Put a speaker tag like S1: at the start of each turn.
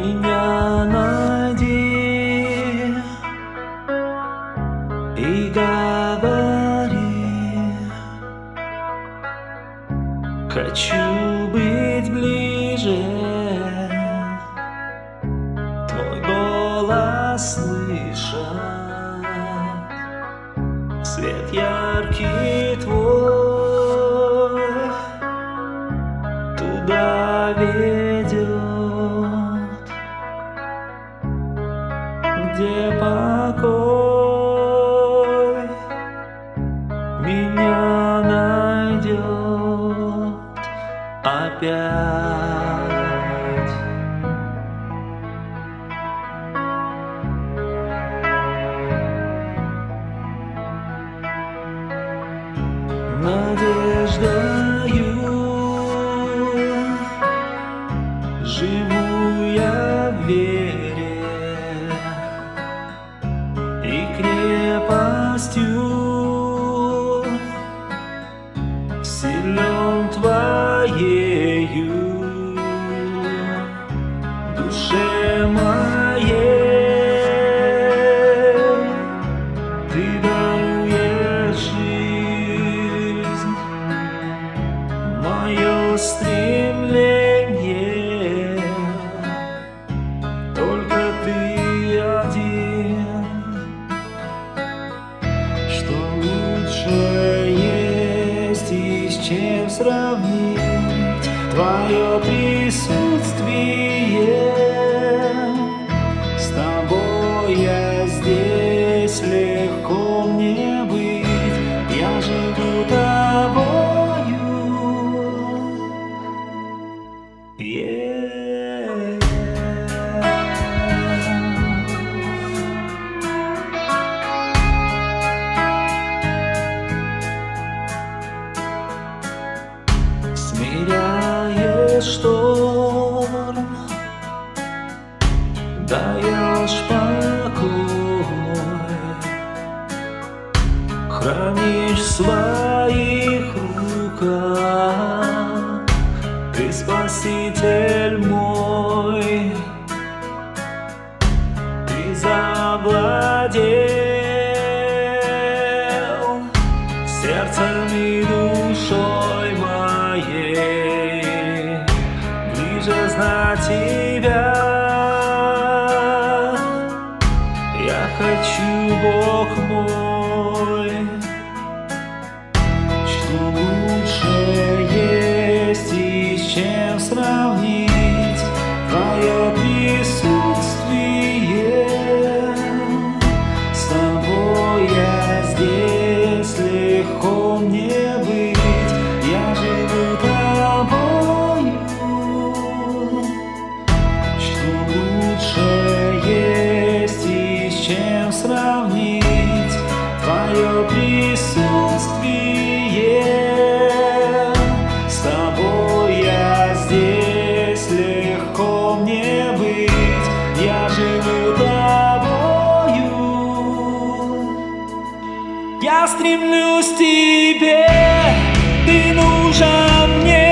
S1: Меня найди и говори. Хочу быть ближе, твой голос слышать, свет яркий твой туда ведет, где покой меня найдет опять. Надеждою живу я в вере, и крепостью силен твоею душе моей ты даруешь жизнь. Мое стремление только ты один, что лучше есть и с чем сравнить твое присутствие. С тобой я здесь, легко мне быть, я живу тобою. Смиряешь шторм, даешь покой, хранишь в своих руках, ты спаситель мой, ты завладел сердцем и душой моей. Ближе знать тебя я хочу, Бог мой, что лучше есть и с чем сравнить твое присутствие. С тобой я здесь, легко мне быть, я живу тобою, что лучше есть и с чем сравнить твое присутствие. С тобой я здесь, легко мне быть, я живу тобою. Я стремлюсь к тебе, ты нужен мне.